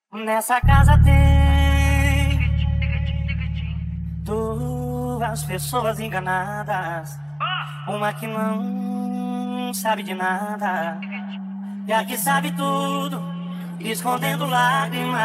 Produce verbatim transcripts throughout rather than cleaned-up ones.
Nessa casa tem duas pessoas enganadas, uma que não sabe de nada e a que sabe tudo, escondendo lágrimas.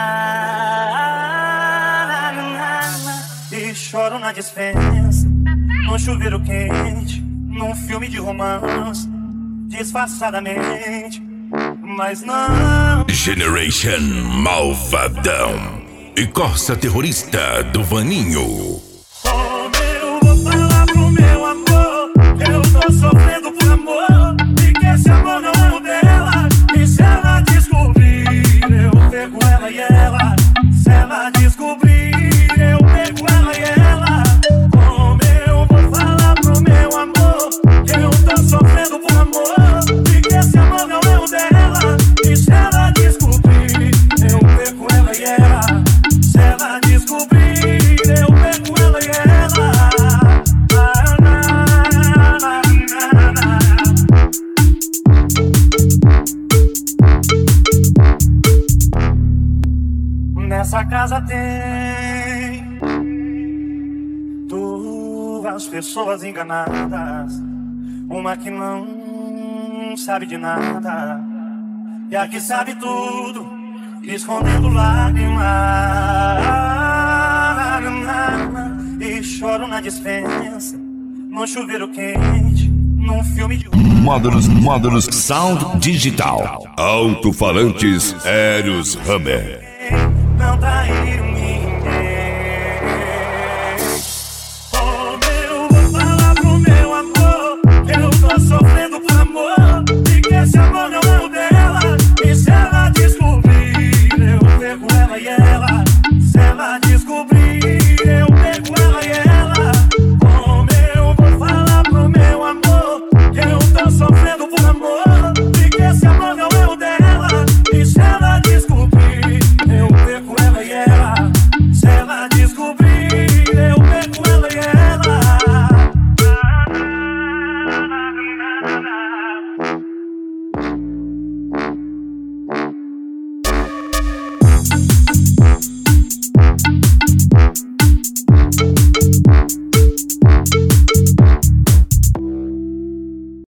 E choro na dispensa, no chuveiro quente, num filme de romance, disfarçadamente, mas não. Generation Malvadão e Corsa Terrorista do Vaninho. Como eu vou falar pro meu amor que eu tô sofrendo por amor e que esse amor não é o dela? E se ela descobrir, eu pego ela e ela. Se ela descobrir, eu pego ela e ela. Como eu vou falar pro meu amor que eu tô sofrendo por amor e que esse amor não é o dela? E se ela descobrir, eu pego ela e ela. Se ela descobrir, eu pego ela e ela. Na, na, na, na, na. Nessa casa tem duas pessoas enganadas, uma que não sabe de nada e a que sabe tudo, escondendo lágrimas. E choro na dispensa, no chuveiro quente, num filme de Módulos, módulos Sound Digital. Alto-falantes Eros Hammer. não trair ninguém. Como eu vou falar pro meu amor que eu tô sofrendo por amor e que esse amor não é o dela? E se ela descobrir, eu pego ela e ela.